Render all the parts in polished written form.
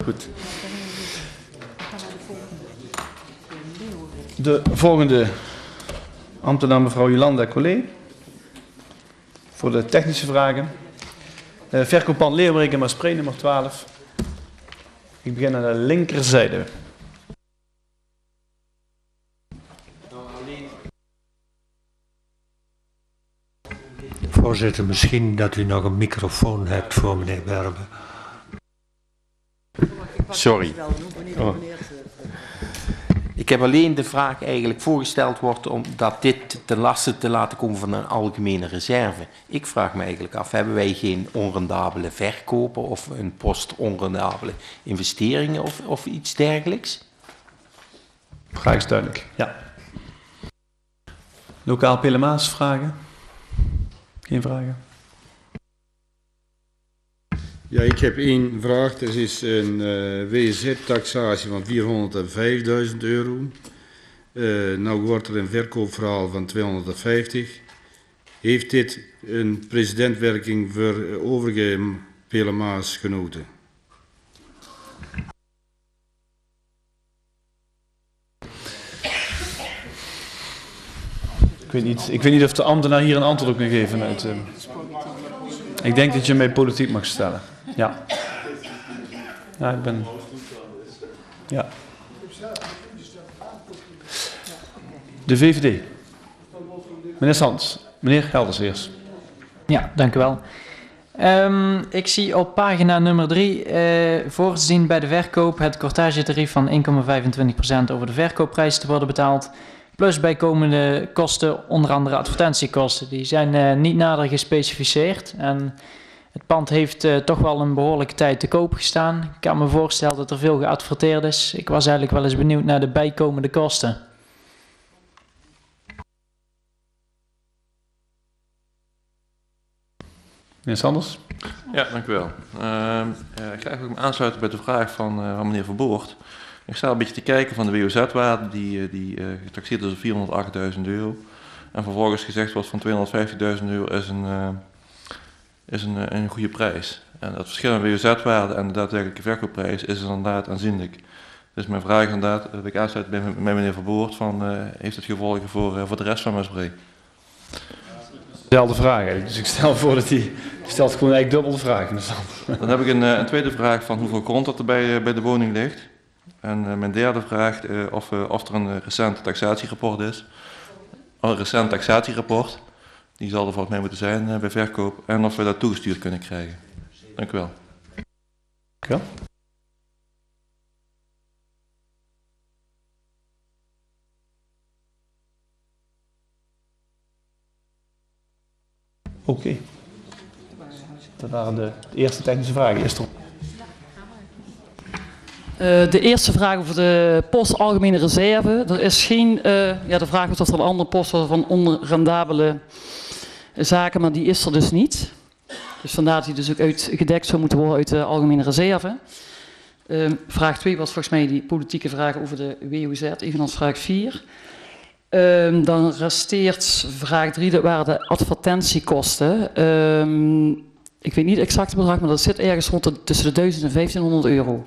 Goed. De volgende ambtenaar mevrouw Jolanda Collet. Voor de technische vragen. Verkooppand Leeuwarden, Maaspree, nummer 12. Ik begin aan de linkerzijde. Voorzitter, misschien dat u nog een microfoon hebt voor meneer Berbe. Sorry. Oh. Ik heb alleen de vraag eigenlijk voorgesteld wordt om dat dit ten laste te laten komen van een algemene reserve. Ik vraag me eigenlijk af, hebben wij geen onrendabele verkopen of een post onrendabele investeringen of iets dergelijks? Vraag is duidelijk, ja. Lokaal Pelemaas, vragen? Geen vragen? Ja, ik heb één vraag. Er is een WZ-taxatie van €405.000. Nou wordt er een verkoopverhaal van 250. Heeft dit een precedentwerking voor overige Pelemaasgenoten? Ik weet niet of de ambtenaar hier een antwoord op kan geven. Ik denk dat je mij politiek mag stellen. Ja. Ja, ik ben... Ja. De VVD. Meneer Sands. Meneer Gelders eerst. Ja, dank u wel. Ik zie op pagina nummer 3 voorzien bij de verkoop het cortagetarief van 1,25% over de verkoopprijs te worden betaald. Plus bijkomende kosten, onder andere advertentiekosten. Die zijn niet nader gespecificeerd. En het pand heeft toch wel een behoorlijke tijd te koop gestaan. Ik kan me voorstellen dat er veel geadverteerd is. Ik was eigenlijk wel eens benieuwd naar de bijkomende kosten. Meneer Sanders. Ja, dank u wel. Ik ga eigenlijk aansluiten bij de vraag van meneer Verboort. Ik sta een beetje te kijken van de WOZ-waarde die getaxeerd is op €408.000. En vervolgens gezegd wordt van €250.000 is een goede prijs. En dat verschil in WOZ-waarde en de daadwerkelijke verkoopprijs is inderdaad aanzienlijk. Dus mijn vraag inderdaad, dat ik aansluit bij meneer Verboort, heeft het gevolgen voor de rest van Maaspree? Dezelfde vraag eigenlijk. Dus ik stel voor dat hij stelt gewoon eigenlijk dubbel de vraag. Dan heb ik een tweede vraag van hoeveel grond dat er bij de woning ligt. En mijn derde vraag of er een recent taxatierapport is. Een recent taxatierapport. Die zal er volgens mij moeten zijn bij verkoop. En of we dat toegestuurd kunnen krijgen. Dank u wel. Dank u wel. Oké. Dat waren de eerste technische vragen. Eerst op. De eerste vraag over de post algemene reserve. Er is geen, de vraag was of er een andere post was van onrendabele zaken, maar die is er dus niet. Dus vandaar dat die dus ook gedekt zou moeten worden uit de algemene reserve. Vraag 2 was volgens mij die politieke vraag over de WOZ, evenals vraag 4. Dan resteert vraag 3, dat waren de advertentiekosten. Ik weet niet exact het bedrag, maar dat zit ergens rond tussen de €1000 en €1500.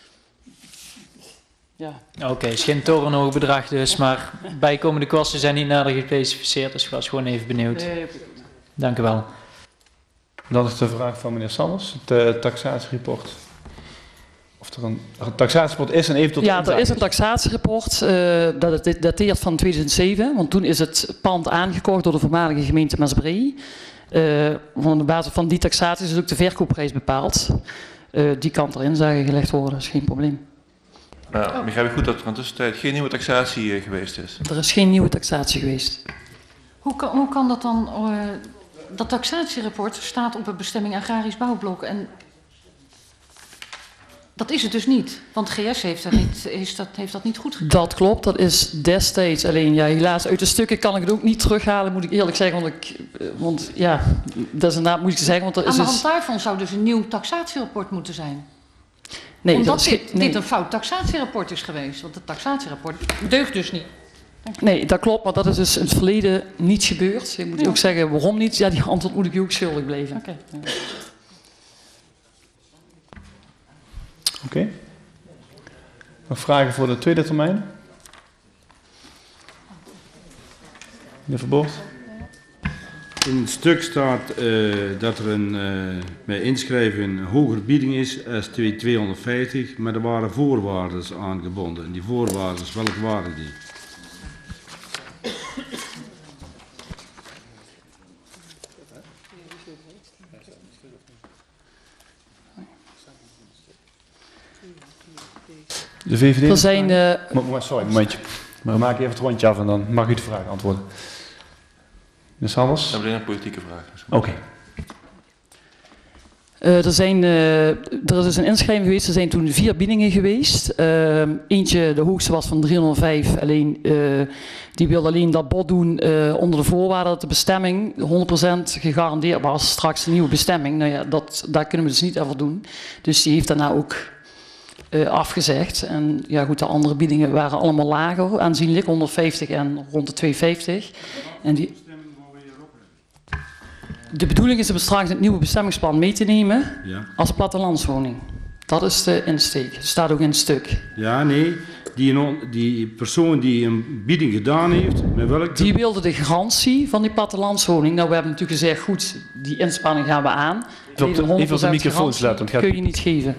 Ja. Oké, is geen torenhoog bedrag dus, maar bijkomende kosten zijn niet nader gespecificeerd, dus ik was gewoon even benieuwd. Dank u wel. Dan is de vraag van meneer Sanders, het taxatierapport. Of er een taxatierapport is en eventueel... Ja, er is een taxatierapport, dat dateert van 2007, want toen is het pand aangekocht door de voormalige gemeente Maasbree. Op basis van die taxatie is ook de verkoopprijs bepaald. Die kan erin gelegd worden, dat is geen probleem. Begrijp ik goed dat er in de tussentijd geen nieuwe taxatie geweest is? Er is geen nieuwe taxatie geweest. Hoe kan dat dan? Dat taxatierapport staat op een bestemming agrarisch bouwblok en dat is het dus niet, want GS heeft dat niet goed gedaan. Dat klopt, dat is destijds. Alleen ja, helaas uit de stukken kan ik het ook niet terughalen, moet ik eerlijk zeggen. Want dat is inderdaad moeilijk te zeggen. Want er is aan de hand daarvan zou dus een nieuw taxatierapport moeten zijn. Nee, omdat dit een fout taxatierapport is geweest. Want het taxatierapport deugt dus niet. Nee, dat klopt, maar dat is dus in het verleden niet gebeurd. Je moet ook zeggen waarom niet. Ja, die antwoord moet ik je ook schuldig blijven. Okay. Oké. Nog vragen voor de tweede termijn? Meneer Verboort. In het stuk staat dat er met inschrijven een hogere bieding is als 250, maar er waren voorwaarden aangebonden. En die voorwaarden, welke waren die? De VVD? Er zijn... Sorry, een momentje. Maar we maken even het rondje af en dan mag u de vraag antwoorden. Meneer Sanders? Dat is alleen een politieke vraag. Oké. Er is dus een inschrijving geweest. Er zijn toen 4 biedingen geweest. Eentje, de hoogste was van 305. Alleen, die wilde alleen dat bod doen onder de voorwaarde dat de bestemming 100% gegarandeerd was. Straks een nieuwe bestemming. Nou ja, daar kunnen we dus niet over doen. Dus die heeft daarna ook afgezegd. En ja goed, de andere biedingen waren allemaal lager. Aanzienlijk, 150 en rond de 250. En die... De bedoeling is om straks het nieuwe bestemmingsplan mee te nemen als plattelandswoning. Dat is de insteek. Dat staat ook in het stuk. Ja, nee. Die persoon die een bieding gedaan heeft, met welke... Die wilde de garantie van die plattelandswoning. Nou, we hebben natuurlijk gezegd, goed, die inspanning gaan we aan. Even op de microfoon sluiten. Kun je niet geven.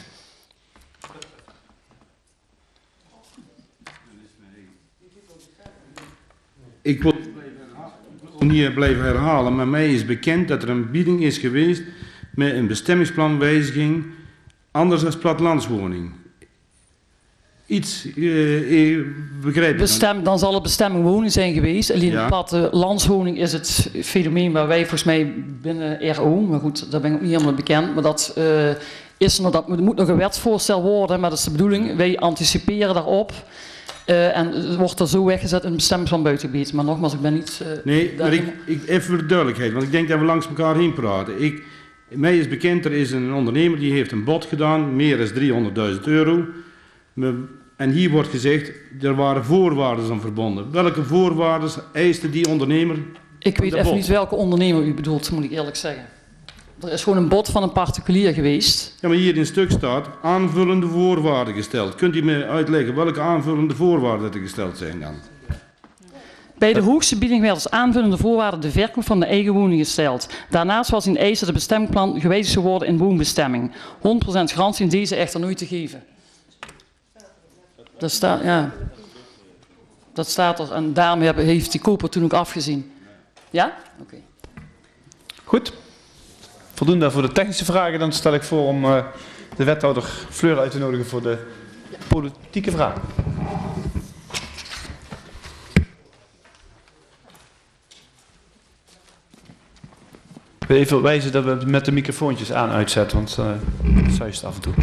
Ik wil niet blijven herhalen, maar mij is bekend dat er een bieding is geweest met een bestemmingsplanwijziging anders dan plattelandswoning. Iets, begrijp je? Dan zal het bestemming woning zijn geweest. Alleen de plattelandswoning is het fenomeen waar wij volgens mij binnen RO, maar goed, daar ben ik ook niet helemaal bekend, maar dat is nog, dat moet nog een wetsvoorstel worden, maar dat is de bedoeling. Wij anticiperen daarop. En het wordt er zo weggezet in bestemmingsplan buitengebied. Maar nogmaals, ik ben niet... nee, maar even voor de duidelijkheid, want ik denk dat we langs elkaar heen praten. Mij is bekend, er is een ondernemer die heeft een bod gedaan, meer dan €300.000. En hier wordt gezegd, er waren voorwaarden aan verbonden. Welke voorwaarden eiste die ondernemer? Ik weet even niet welke ondernemer u bedoelt, moet ik eerlijk zeggen. Er is gewoon een bod van een particulier geweest. Ja, maar hier in het stuk staat aanvullende voorwaarden gesteld. Kunt u me uitleggen welke aanvullende voorwaarden er gesteld zijn dan? Bij de hoogste bieding werd als aanvullende voorwaarde de verkoop van de eigen woning gesteld. Daarnaast was in eis dat het bestemmingsplan gewijzigd zou worden in woonbestemming. 100% garantie in deze echter nooit te geven. Dat staat, ja. Dat staat er en daarom heeft die koper toen ook afgezien. Ja? Oké. Goed. Voldoende voor de technische vragen. Dan stel ik voor om de wethouder Fleur uit te nodigen voor de politieke vragen. Ik wil even wijzen dat we met de microfoontjes aan uitzetten, want het zuist af en toe.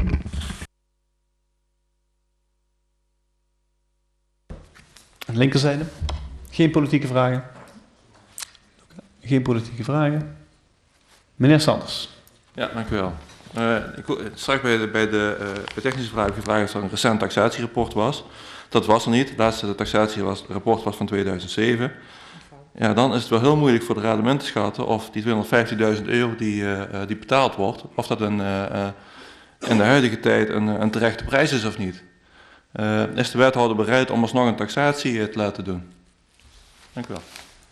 Aan de linkerzijde. Geen politieke vragen. Geen politieke vragen. Meneer Sanders. Ja, dank u wel. Straks bij de technische vraag gevraagd of er een recent taxatierapport was. Dat was er niet. Het laatste taxatierapport was van 2007. Ja, dan is het wel heel moeilijk voor de raden te schatten of die €250.000 die betaald wordt, of dat in de huidige tijd een terechte prijs is of niet. Is de wethouder bereid om alsnog een taxatie te laten doen? Dank u wel.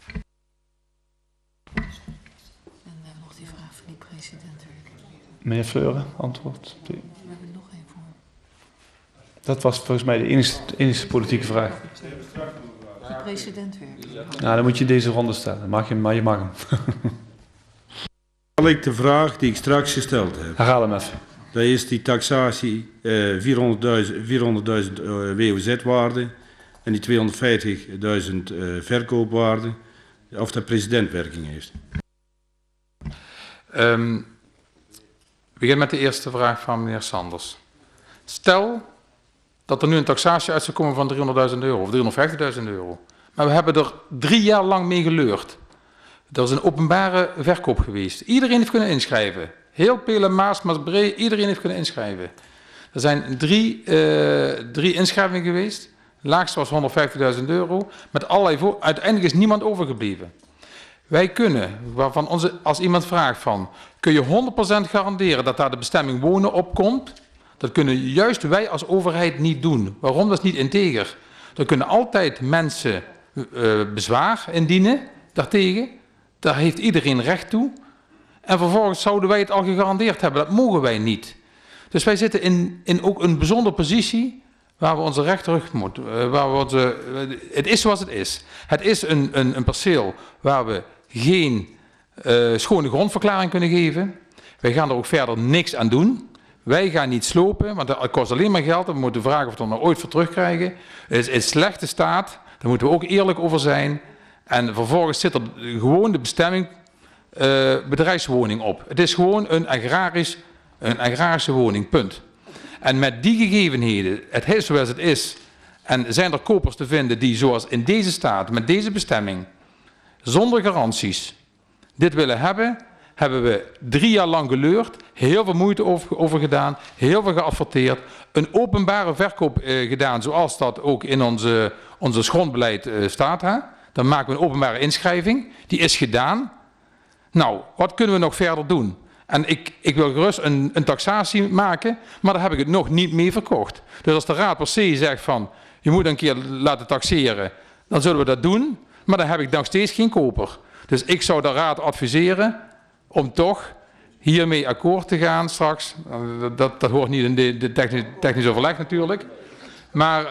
Meneer Fleuren, antwoord. We hebben nog één voor. Dat was volgens mij de enige politieke vraag. De president weer. Nou, dan moet je deze ronde stellen. Maar je mag hem. Stel ik de vraag die ik straks gesteld heb. Herhaal hem even. Dat is die taxatie 400.000 WOZ-waarde en die 250.000 verkoopwaarde. Of dat presidentwerking heeft. We beginnen met de eerste vraag van meneer Sanders. Stel dat er nu een taxatie uit zou komen van €300.000 of €350.000. Maar we hebben er 3 jaar lang mee geleurd. Er is een openbare verkoop geweest. Iedereen heeft kunnen inschrijven. Heel Pelen, Maasbree, iedereen heeft kunnen inschrijven. Er zijn drie inschrijvingen geweest. De laagste was €150.000. Met allerlei uiteindelijk is niemand overgebleven. Wij kunnen, als iemand vraagt van, kun je 100% garanderen dat daar de bestemming wonen op komt? Dat kunnen juist wij als overheid niet doen. Waarom? Dat is niet integer. Er kunnen altijd mensen bezwaar indienen daartegen. Daar heeft iedereen recht toe. En vervolgens zouden wij het al gegarandeerd hebben. Dat mogen wij niet. Dus wij zitten in ook een bijzondere positie waar we onze recht terug moeten. Het is zoals het is. Het is een perceel waar we geen schone grondverklaring kunnen geven. Wij gaan er ook verder niks aan doen. Wij gaan niet slopen, want dat kost alleen maar geld. We moeten vragen of we er nog ooit voor terugkrijgen. Het is in slechte staat. Daar moeten we ook eerlijk over zijn. En vervolgens zit er gewoon de bestemming bedrijfswoning op. Het is gewoon een agrarische woning, punt. En met die gegevenheden, het is zoals het is, en zijn er kopers te vinden die zoals in deze staat, met deze bestemming, zonder garanties, dit willen hebben, hebben we 3 jaar lang geleurd, heel veel moeite over gedaan, heel veel geadverteerd, een openbare verkoop gedaan, zoals dat ook in onze grondbeleid staat. Hè? Dan maken we een openbare inschrijving, die is gedaan. Nou, wat kunnen we nog verder doen? En ik wil gerust een taxatie maken, maar daar heb ik het nog niet mee verkocht. Dus als de raad per se zegt van, je moet een keer laten taxeren, dan zullen we dat doen, maar dan heb ik nog steeds geen koper. Dus ik zou de raad adviseren om toch hiermee akkoord te gaan straks. Dat hoort niet in de technisch overleg natuurlijk. Maar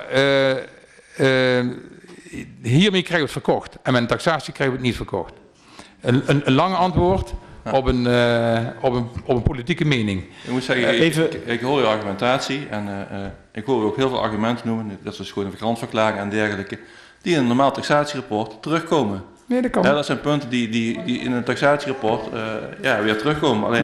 hiermee krijgen we het verkocht. En met een taxatie krijgen we het niet verkocht. Een lang antwoord op een politieke mening. Ik moet zeggen, ik hoor je argumentatie en ik hoor ook heel veel argumenten noemen, dat is gewoon een grondverklaring en dergelijke, die in een normaal taxatierapport terugkomen. Nee, dat kan. Ja, dat zijn punten die in een taxatierapport weer terugkomen. Alleen